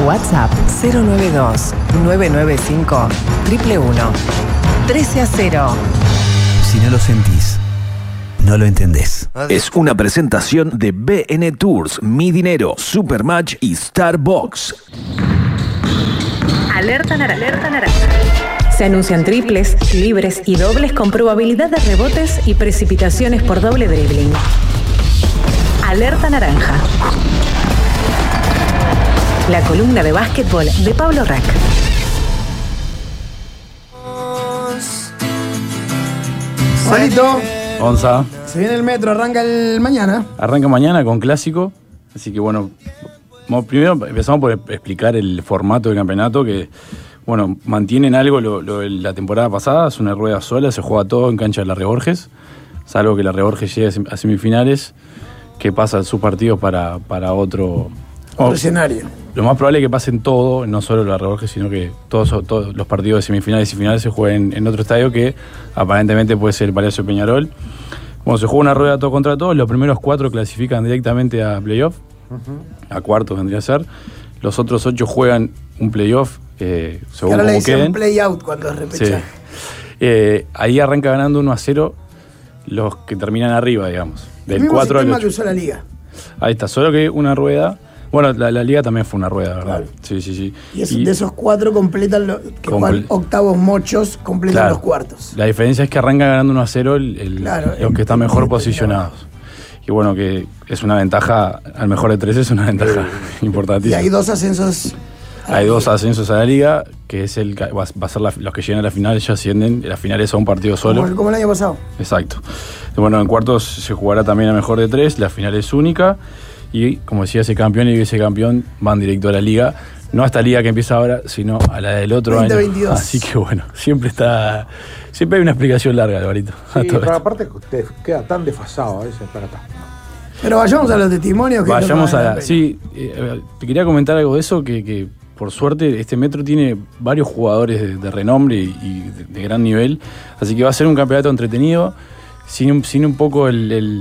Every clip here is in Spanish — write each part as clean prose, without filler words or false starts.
WhatsApp 092-995-111. 13-0. Si no lo sentís, no lo entendés. Es una presentación de BN Tours, Mi Dinero, Supermatch y Starbucks. Alerta naranja. Se anuncian triples, libres y dobles con probabilidad de rebotes y precipitaciones por doble dribbling. Alerta naranja. La columna de básquetbol de Pablo Rack. Salito. Onza. Se viene el metro, arranca el mañana. Arranca mañana con clásico. Así que bueno, primero empezamos por explicar el formato del campeonato, que bueno, mantienen algo la temporada pasada, es una rueda sola, se juega todo en cancha de Larre Borges, salvo que Larre Borges llegue a semifinales, que pasa sus partidos para otro escenario. Lo más probable es que pasen todo, no solo Larre Borges, sino que todos los partidos de semifinales y finales se jueguen en otro estadio, que aparentemente puede ser el Palacio Peñarol. Bueno, se juega una rueda todo contra todos, los primeros 4 clasifican directamente a playoff, a cuartos vendría a ser. Los otros 8 juegan un playoff, según ahora como queden. Un play-out cuando es repechaje. Sí. Ahí arranca ganando 1-0 los que terminan arriba, digamos. Del el 4 al 8. Que usó la liga. Ahí está, solo que una rueda. Bueno, la liga también fue una rueda, ¿verdad? Claro. Sí. Y de esos 4 completan juegan octavos mochos, completan los cuartos. La diferencia es que arranca ganando 1-0 los que están mejor posicionados. Y bueno, que es una ventaja, al mejor de 3 es una ventaja importantísima. Y hay 2 ascensos. Hay 2 ascensos a la liga, que es va a ser los que lleguen a la final, ya ascienden. Las finales son un partido solo. Como el año pasado. Exacto. Bueno, en cuartos se jugará también a mejor de 3, la final es única. Y como decía, ese campeón y vicecampeón van directo a la liga. No a esta liga que empieza ahora, sino a la del otro 2022. año. Así que bueno, siempre hay una explicación larga, Alvarito. Sí, pero aparte te queda tan desfasado a veces para acá. Pero vayamos a los testimonios. Sí, te quería comentar algo de eso, que por suerte este metro tiene varios jugadores de renombre y de gran nivel. Así que va a ser un campeonato entretenido, sin un poco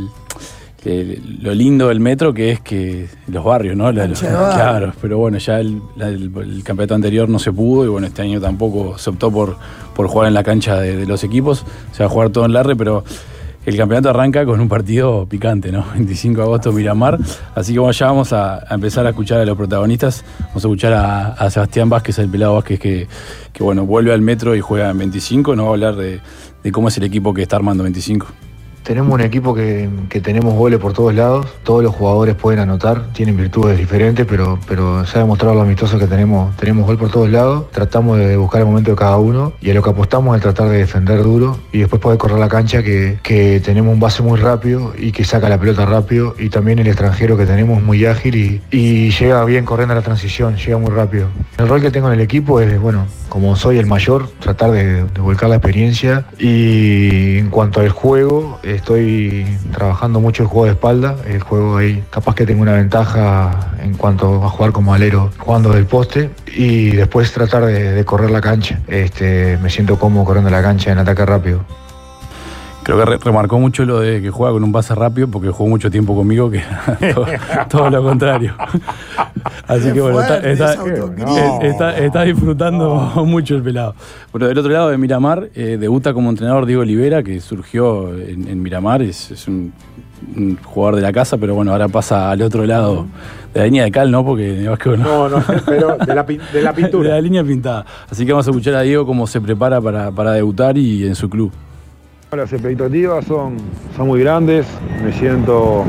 lo lindo del metro, que es que los barrios, ¿no? Claro, pero bueno, ya el campeonato anterior no se pudo, y bueno, este año tampoco se optó por jugar en la cancha de los equipos. Se va a jugar todo en Larre, pero el campeonato arranca con un partido picante, ¿no? 25 de agosto, Miramar. Así que bueno, ya vamos a empezar a escuchar a los protagonistas. Vamos a escuchar a Sebastián Vázquez, el pelado Vázquez, que bueno, vuelve al metro y juega en 25. Nos va a hablar de cómo es el equipo que está armando 25. Tenemos un equipo que tenemos goles por todos lados, todos los jugadores pueden anotar, tienen virtudes diferentes, pero se ha demostrado lo amistoso que tenemos gol por todos lados, tratamos de buscar el momento de cada uno, y a lo que apostamos es tratar de defender duro y después poder correr la cancha, que tenemos un base muy rápido y que saca la pelota rápido, y también el extranjero que tenemos muy ágil y llega bien corriendo a la transición, llega muy rápido. El rol que tengo en el equipo es, bueno, como soy el mayor, tratar de volcar la experiencia, y en cuanto al juego, estoy trabajando mucho el juego de espalda, el juego ahí capaz que tengo una ventaja en cuanto a jugar como alero, jugando del poste, y después tratar de correr la cancha. Me siento cómodo corriendo la cancha en ataque rápido. Creo que remarcó mucho lo de que juega con un pase rápido, porque jugó mucho tiempo conmigo, que todo lo contrario. Así que bueno, está disfrutando mucho el pelado. Bueno, del otro lado de Miramar, debuta como entrenador Diego Olivera, que surgió en Miramar, es un jugador de la casa, pero bueno, ahora pasa al otro lado de la línea de cal, ¿no? Porque no, pero de la pintura. De la línea pintada. Así que vamos a escuchar a Diego cómo se prepara para debutar y en su club. Las expectativas son muy grandes, me siento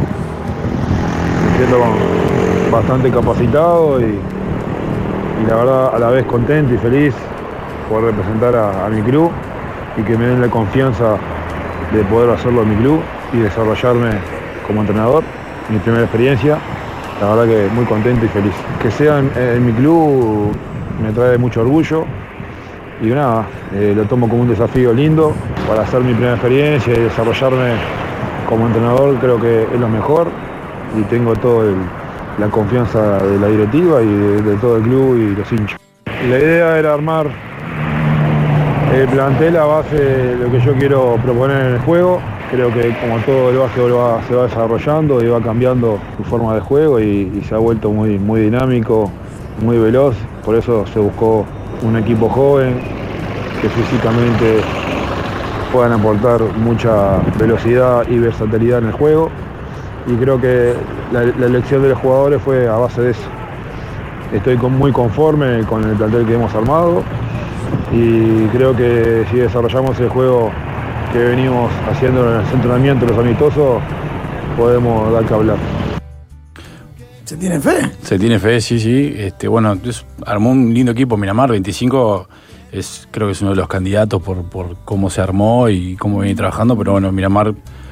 bastante capacitado y la verdad a la vez contento y feliz por representar a mi club, y que me den la confianza de poder hacerlo en mi club y desarrollarme como entrenador. Mi primera experiencia, la verdad que muy contento y feliz. Que sea en mi club me trae mucho orgullo. Y nada, lo tomo como un desafío lindo para hacer mi primera experiencia y desarrollarme como entrenador. Creo que es lo mejor, y tengo toda la confianza de la directiva y de todo el club y los hinchas. La idea era armar el plantel a base de lo que yo quiero proponer en el juego. Creo que como todo el básquetbol se va desarrollando y va cambiando su forma de juego, y se ha vuelto muy dinámico muy veloz, por eso se buscó un equipo joven que físicamente puedan aportar mucha velocidad y versatilidad en el juego, y creo que la elección de los jugadores fue a base de eso. Estoy muy conforme con el plantel que hemos armado y creo que si desarrollamos el juego que venimos haciendo en los entrenamientos, los amistosos, podemos dar que hablar. ¿Se tiene fe? Se tiene fe, sí. Bueno, armó un lindo equipo. Miramar 25 creo que es uno de los candidatos por cómo se armó y cómo viene trabajando, pero bueno, Miramar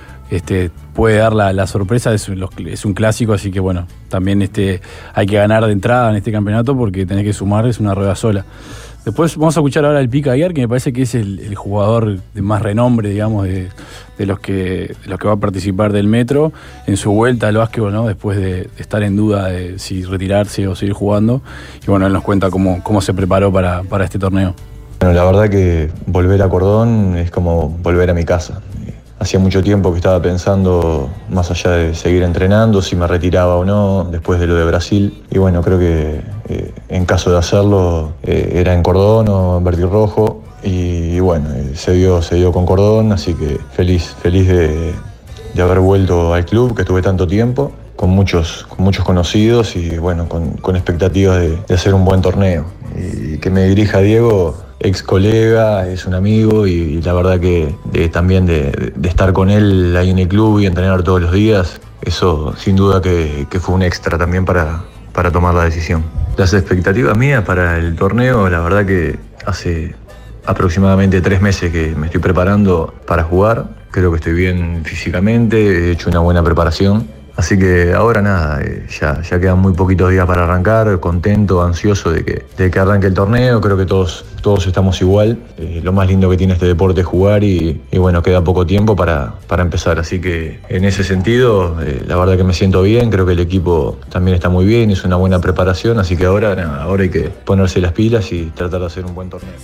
puede dar la sorpresa, es un clásico, así que bueno, también hay que ganar de entrada en este campeonato porque tenés que sumar, es una rueda sola. Después vamos a escuchar ahora al Pica Aguiar, que me parece que es el jugador de más renombre, digamos, de los que va a participar del Metro en su vuelta al básquetbol, ¿no? Después de estar en duda de si retirarse o seguir jugando. Y bueno, él nos cuenta cómo se preparó para este torneo. Bueno, la verdad que volver a Cordón es como volver a mi casa. Hacía mucho tiempo que estaba pensando, más allá de seguir entrenando, si me retiraba o no, después de lo de Brasil. Y bueno, creo que en caso de hacerlo, era en Cordón o en Verde y Rojo. Y bueno, se dio con Cordón, así que feliz de haber vuelto al club, que estuve tanto tiempo, con muchos conocidos y bueno, con expectativas de hacer un buen torneo. Y que me dirija Diego, ex colega, es un amigo y la verdad que también de estar con él ahí en el club y entrenar todos los días, eso sin duda que fue un extra también para tomar la decisión. Las expectativas mías para el torneo, la verdad que hace aproximadamente 3 meses que me estoy preparando para jugar, creo que estoy bien físicamente, he hecho una buena preparación. Así que ahora nada, ya quedan muy poquitos días para arrancar, contento, ansioso de que arranque el torneo, creo que todos estamos igual. Lo más lindo que tiene este deporte es jugar y bueno, queda poco tiempo para empezar, así que en ese sentido, la verdad que me siento bien, creo que el equipo también está muy bien, hizo una buena preparación, así que ahora hay que ponerse las pilas y tratar de hacer un buen torneo.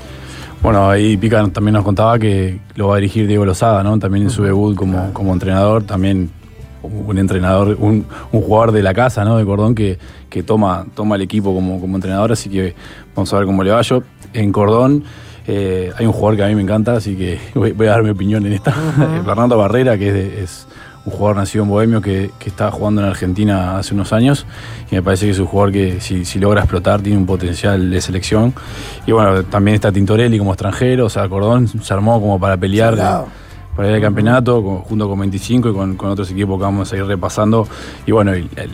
Bueno, ahí Pica también nos contaba que lo va a dirigir Diego Lozada, ¿no? También en su debut como entrenador, también un entrenador, un jugador de la casa, ¿no? De Cordón que toma el equipo como entrenador, así que vamos a ver cómo le va. Yo en Cordón hay un jugador que a mí me encanta, así que voy a dar mi opinión en esta. Fernando Barrera, que es un jugador nacido en Bohemio que estaba jugando en Argentina hace unos años y me parece que es un jugador que si logra explotar tiene un potencial de selección. Y bueno, también está Tintorelli como extranjero, o sea, Cordón se armó como para pelear para ir al campeonato, junto con 25 y con otros equipos que vamos a ir repasando. Y bueno,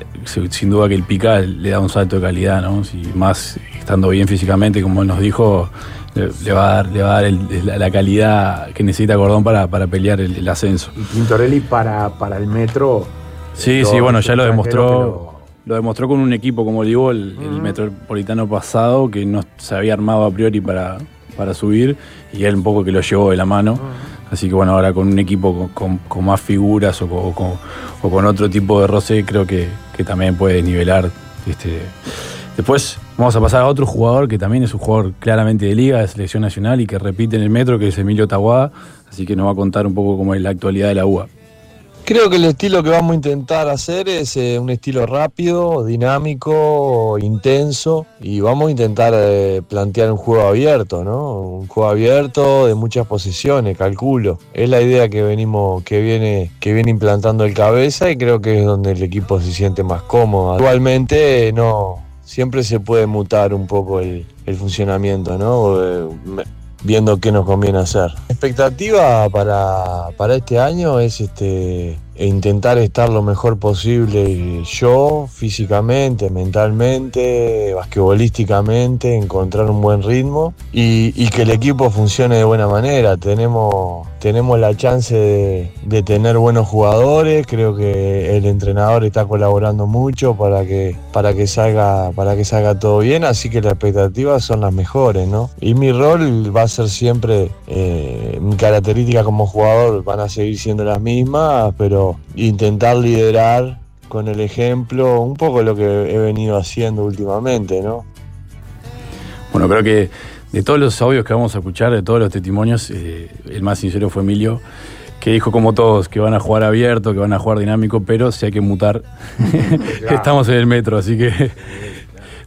sin duda que el Pica le da un salto de calidad, ¿no? Si más estando bien físicamente, como él nos dijo, le va a dar la calidad que necesita Cordón para pelear el ascenso. Y Tintorelli para el Metro. Sí, bueno, ya lo demostró. Lo demostró con un equipo, como digo, el Metropolitano pasado, que no se había armado a priori para subir, y él un poco que lo llevó de la mano. Así que bueno, ahora con un equipo con más figuras o con otro tipo de roce, creo que también puede nivelar. Después vamos a pasar a otro jugador que también es un jugador claramente de liga, de selección nacional y que repite en el Metro, que es Emilio Taboada. Así que nos va a contar un poco cómo es la actualidad de la UBA. Creo que el estilo que vamos a intentar hacer es un estilo rápido, dinámico, intenso, y vamos a intentar plantear un juego abierto, ¿no? Un juego abierto de muchas posiciones, calculo. Es la idea que viene implantando el Cabeza y creo que es donde el equipo se siente más cómodo. Actualmente no, siempre se puede mutar un poco el funcionamiento, ¿no? Viendo qué nos conviene hacer. La expectativa para este año es intentar estar lo mejor posible yo, físicamente, mentalmente, basquetbolísticamente, encontrar un buen ritmo y que el equipo funcione de buena manera. Tenemos la chance de tener buenos jugadores, creo que el entrenador está colaborando mucho para que salga todo bien, así que las expectativas son las mejores, ¿no? Y mi rol va a ser siempre, mi característica como jugador van a seguir siendo las mismas, pero intentar liderar con el ejemplo, un poco lo que he venido haciendo últimamente, ¿no? Bueno, creo que de todos los audios que vamos a escuchar, de todos los testimonios, el más sincero fue Emilio, que dijo como todos, que van a jugar abierto, que van a jugar dinámico, pero si hay que mutar, estamos en el Metro, así que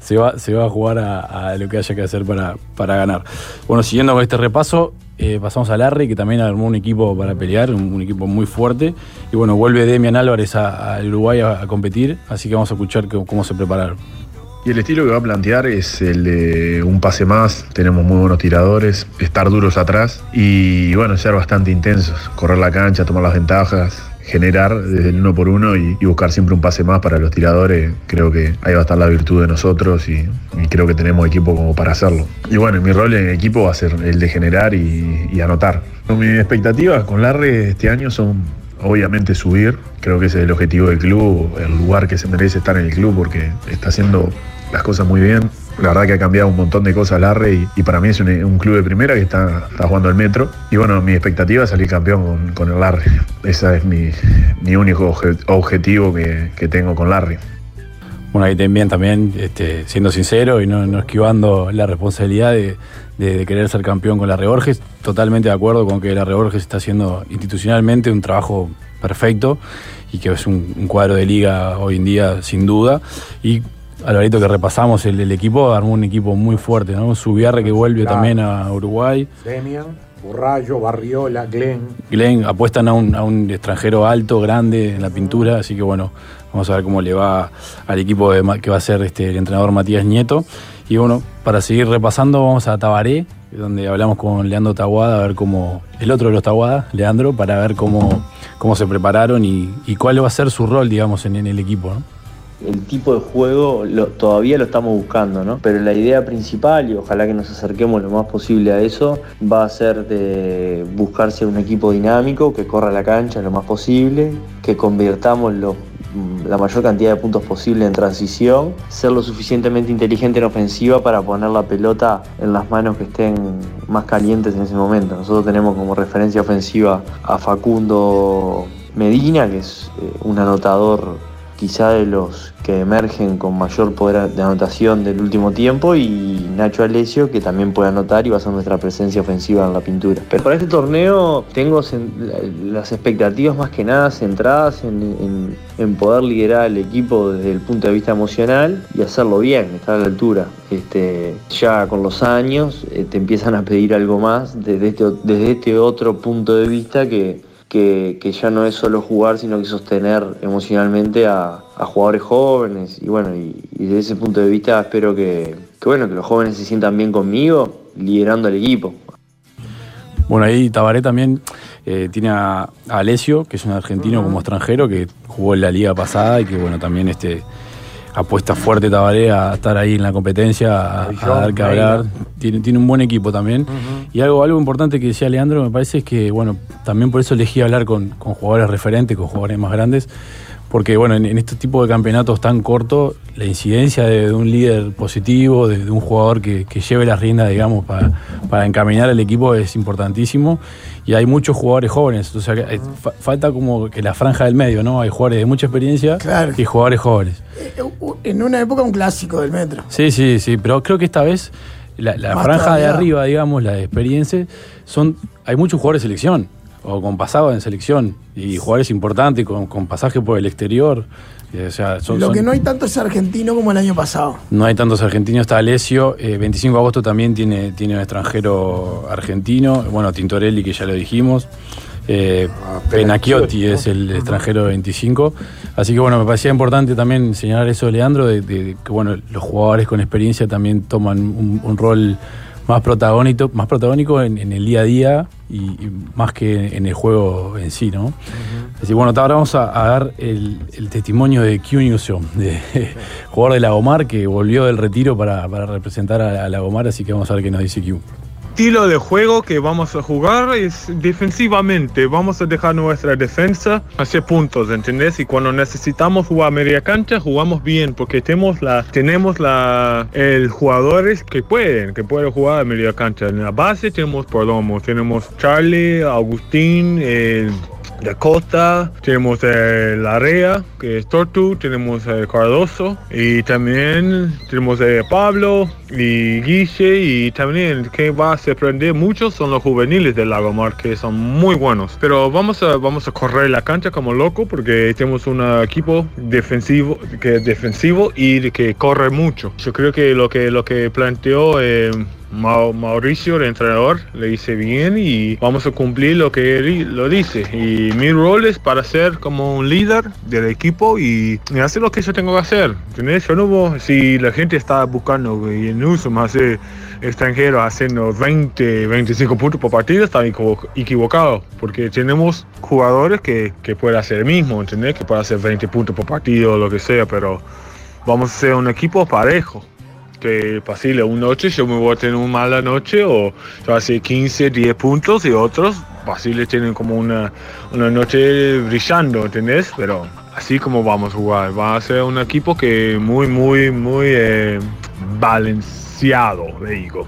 se va a jugar a lo que haya que hacer para ganar. Bueno, siguiendo con este repaso, pasamos a Larry, que también armó un equipo para pelear, un equipo muy fuerte. Y bueno, vuelve Demian Álvarez al Uruguay a competir, así que vamos a escuchar cómo se prepararon. Y el estilo que va a plantear es el de un pase más, tenemos muy buenos tiradores, estar duros atrás y bueno, ser bastante intensos, correr la cancha, tomar las ventajas, generar desde el 1 por 1 y buscar siempre un pase más para los tiradores. Creo que ahí va a estar la virtud de nosotros y creo que tenemos equipo como para hacerlo. Y bueno, mi rol en el equipo va a ser el de generar y anotar. Mis expectativas con Larry este año son obviamente subir, creo que ese es el objetivo del club, el lugar que se merece estar en el club porque está haciendo las cosas muy bien. La verdad que ha cambiado un montón de cosas Larry y para mí es un club de primera que está jugando al Metro. Y bueno, mi expectativa es salir campeón con el Larry. Ese es mi único objetivo que tengo con Larry. Bueno, ahí también siendo sincero y no esquivando la responsabilidad de querer ser campeón con Larry Borges, totalmente de acuerdo con que Larry Borges está haciendo institucionalmente un trabajo perfecto y que es un cuadro de liga hoy en día sin duda. Y Alvarito, que repasamos el equipo, armó un equipo muy fuerte, ¿no? Zubiarre, que vuelve también a Uruguay. Demian, Burrayo, Barriola, Glenn apuestan a un extranjero alto, grande en la pintura, así que bueno, vamos a ver cómo le va al equipo que va a ser el entrenador Matías Nieto. Y bueno, para seguir repasando, vamos a Tabaré, donde hablamos con Leandro Taboada, a ver cómo, el otro de los Taboada, Leandro, para ver cómo se prepararon y cuál va a ser su rol, digamos, en el equipo, ¿no? El tipo de juego todavía lo estamos buscando, ¿no? Pero la idea principal, y ojalá que nos acerquemos lo más posible a eso, va a ser de buscarse un equipo dinámico, que corra la cancha lo más posible, que convirtamos la mayor cantidad de puntos posible en transición, ser lo suficientemente inteligente en ofensiva para poner la pelota en las manos que estén más calientes en ese momento. Nosotros tenemos como referencia ofensiva a Facundo Medina, que es un anotador quizá de los que emergen con mayor poder de anotación del último tiempo, y Nacho Alessio, que también puede anotar y va a ser nuestra presencia ofensiva en la pintura. Pero para este torneo tengo las expectativas más que nada centradas en poder liderar al equipo desde el punto de vista emocional y hacerlo bien, estar a la altura. Ya con los años te empiezan a pedir algo más desde este otro punto de vista que ya no es solo jugar, sino que sostener emocionalmente a jugadores jóvenes. Y bueno, y desde ese punto de vista espero que los jóvenes se sientan bien conmigo, liderando al equipo. Bueno, ahí Tabaré también tiene a Alessio, que es un argentino como extranjero, que jugó en la liga pasada y que bueno, también apuesta fuerte Tabaré a estar ahí en la competencia, a dar que hablar. Tiene un buen equipo también. Y algo importante que decía Leandro, me parece, es que bueno, también por eso elegí hablar con jugadores referentes, con jugadores más grandes, porque bueno, en este tipo de campeonatos tan cortos, la incidencia de un líder positivo, de un jugador que lleve las riendas, digamos, para encaminar al equipo es importantísimo. Y hay muchos jugadores jóvenes, o sea, falta como que la franja del medio, ¿no? Hay jugadores de mucha experiencia, claro, y jugadores jóvenes. En una época un clásico del Metro. Sí, pero creo que esta vez la franja de arriba, digamos, la de experiencia, hay muchos jugadores de selección, o con pasado en selección, y jugadores importantes, con pasaje por el exterior. O sea, Lo que no hay tanto es argentino como el año pasado. No hay tantos argentinos, está Alessio. 25 de agosto también tiene un extranjero argentino. Bueno, Tintorelli, que ya lo dijimos. Penacchiotti es el extranjero de 25. Así que bueno, me parecía importante también señalar eso de Leandro, de que bueno, los jugadores con experiencia también toman un rol más protagónico en el día a día y más que en el juego en sí, ¿no? Así que bueno, ahora vamos a dar el testimonio de Q Newsom, de jugador de Lagomar, que volvió del retiro para representar a Lagomar, así que vamos a ver qué nos dice Q. Estilo de juego que vamos a jugar es defensivamente, vamos a dejar nuestra defensa hacer puntos, ¿entendés? Y cuando necesitamos jugar media cancha, jugamos bien, porque tenemos jugadores que pueden jugar a media cancha. En la base tenemos Perdomo, tenemos Charlie, Agustín, de Costa, tenemos Larrea, que es Tortu, tenemos Cardoso, y también tenemos Pablo y Guille, y también que va a sorprender mucho son los juveniles del Lagomar, que son muy buenos. Pero vamos a correr la cancha como loco porque tenemos un equipo defensivo y que corre mucho. Yo creo que lo que planteó Mauricio, el entrenador, le dice bien y vamos a cumplir lo que él lo dice. Y mi rol es para ser como un líder del equipo y hacer lo que yo tengo que hacer. ¿Entendés? Yo no, si la gente está buscando y en uso más extranjeros haciendo 20, 25 puntos por partido, está equivocado. Porque tenemos jugadores que pueden hacer el mismo, ¿entendés? Que pueden hacer 20 puntos por partido o lo que sea, pero vamos a ser un equipo parejo. Que posible, una noche yo me voy a tener una mala noche o yo voy a hacer 15, 10 puntos y otros posible tienen como una noche brillando, ¿entendés? Pero así como vamos a jugar, va a ser un equipo que muy balanceado, le digo.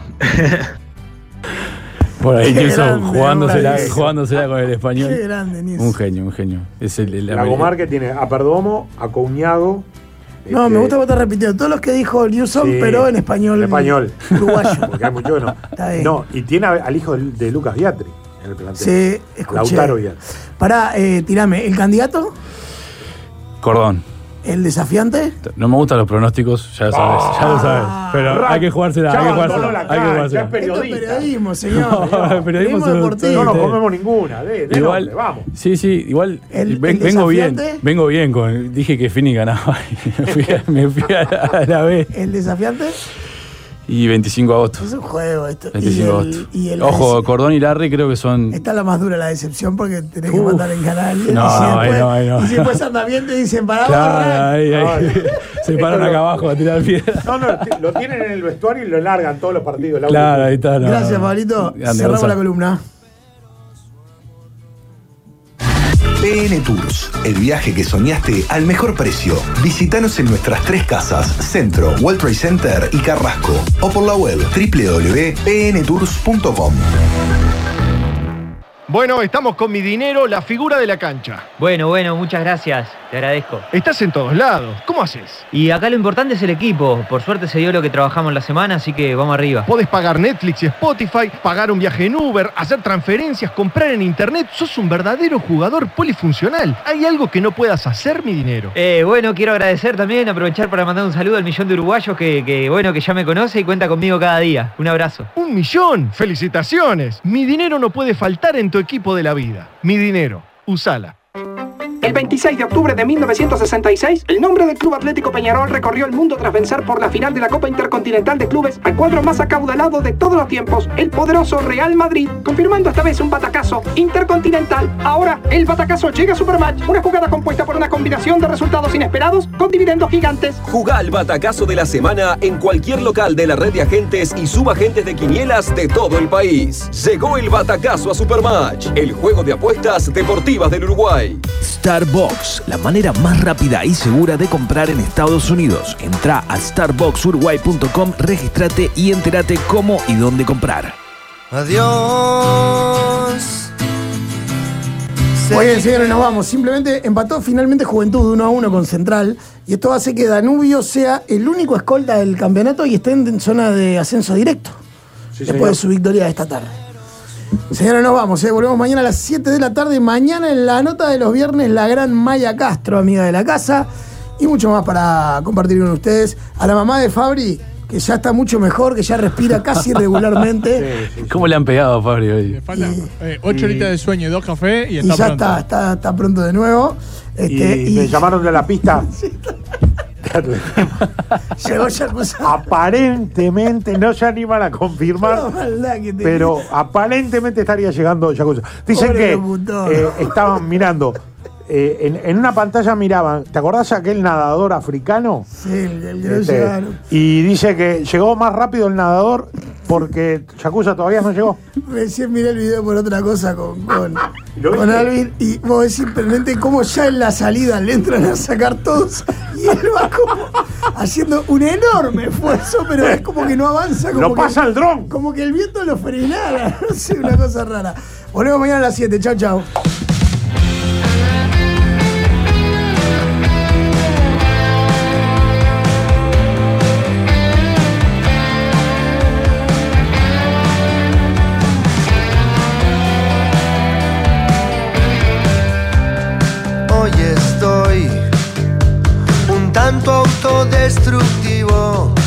Por ahí que jugándosela con el español. Qué grande, Nis. Un genio. Es el Lagomar que tiene a Perdomo, a Cuñado. No, me gusta que estar repitiendo todos los que dijo Newsom, sí, pero en español. En español. Uruguayo. Porque hay mucho no. No, y tiene al hijo de Lucas Biatri en el plantel. Sí, escuché. Lautaro Biatri. Pará, tirame, ¿el candidato? Cordón. ¿El desafiante? No me gustan los pronósticos, ya lo sabes. Pero hay que jugársela, Ya es periodismo, señor. No, periodismo deportivo. No nos comemos ninguna. Igual, vamos. Sí, igual vengo bien. Dije que Fini ganaba y me fui a la B. ¿El desafiante? Y 25 de agosto. Es un juego esto. 25 de agosto. Ojo, Cordón y Larry creo que son... Esta es la más dura, la decepción, porque tenés que mandar en canal. No. Y si después anda bien te dicen, para claro, ahí. Se paran acá abajo a tirar piedra. No, lo tienen en el vestuario y lo largan todos los partidos. Claro, ahí está. Gracias, Pablito. Cerramos la columna. BN Tours, el viaje que soñaste al mejor precio. Visítanos en nuestras 3 casas, Centro, World Trade Center y Carrasco, o por la web www.bntours.com. Bueno, estamos con Mi Dinero, la figura de la cancha. Bueno, muchas gracias, te agradezco. Estás en todos lados, ¿cómo haces? Y acá lo importante es el equipo, por suerte se dio lo que trabajamos la semana, así que vamos arriba. Podés pagar Netflix y Spotify, pagar un viaje en Uber, hacer transferencias, comprar en internet, sos un verdadero jugador polifuncional. ¿Hay algo que no puedas hacer, Mi Dinero? Bueno, quiero agradecer también, aprovechar para mandar un saludo al millón de uruguayos que ya me conoce y cuenta conmigo cada día. Un abrazo. ¡1 millón! ¡Felicitaciones! Mi Dinero no puede faltar en tu equipo de la vida. Mi Dinero, usala. El 26 de octubre de 1966, el nombre del Club Atlético Peñarol recorrió el mundo tras vencer por la final de la Copa Intercontinental de Clubes al cuadro más acaudalado de todos los tiempos, el poderoso Real Madrid, confirmando esta vez un batacazo intercontinental. Ahora, el batacazo llega a Supermatch, una jugada compuesta por una combinación de resultados inesperados con dividendos gigantes. Jugá al batacazo de la semana en cualquier local de la red de agentes y subagentes de quinielas de todo el país. Llegó el batacazo a Supermatch, el juego de apuestas deportivas del Uruguay. Starbucks, la manera más rápida y segura de comprar en Estados Unidos. Entrá a starbucksuruguay.com, registrate y entérate cómo y dónde comprar. Adiós. Oye, señores, nos vamos. Simplemente empató finalmente Juventud 1-1 con Central. Y esto hace que Danubio sea el único escolta del campeonato y esté en zona de ascenso directo. Sí, después de su victoria de esta tarde. Señores, nos vamos, volvemos mañana a las 7 de la tarde. Mañana en la nota de los viernes, la gran Maya Castro, amiga de la casa. Y mucho más para compartir con ustedes. A la mamá de Fabri, que ya está mucho mejor, que ya respira casi regularmente. Sí. ¿Cómo le han pegado a Fabri hoy? Le faltan 8 horitas de sueño y 2 cafés y está ya pronto. Está pronto de nuevo. Me llamaron de la pista. Llegó Yakuza. Aparentemente, no se animan a confirmar, pero aparentemente estaría llegando Yakuza. Dicen que estaban mirando, en una pantalla miraban, ¿te acordás de aquel nadador africano? Sí, el que no llegaron. Y dice que llegó más rápido el nadador porque Yakuza todavía no llegó. Recién miré el video por otra cosa con Alvin y vos ves simplemente cómo ya en la salida le entran a sacar todos y él va como haciendo un enorme esfuerzo, pero es como que no avanza. Como no pasa el dron. Como que el viento lo frenara, no sé, una cosa rara. Volvemos mañana a las 7, chau. autodestructivo.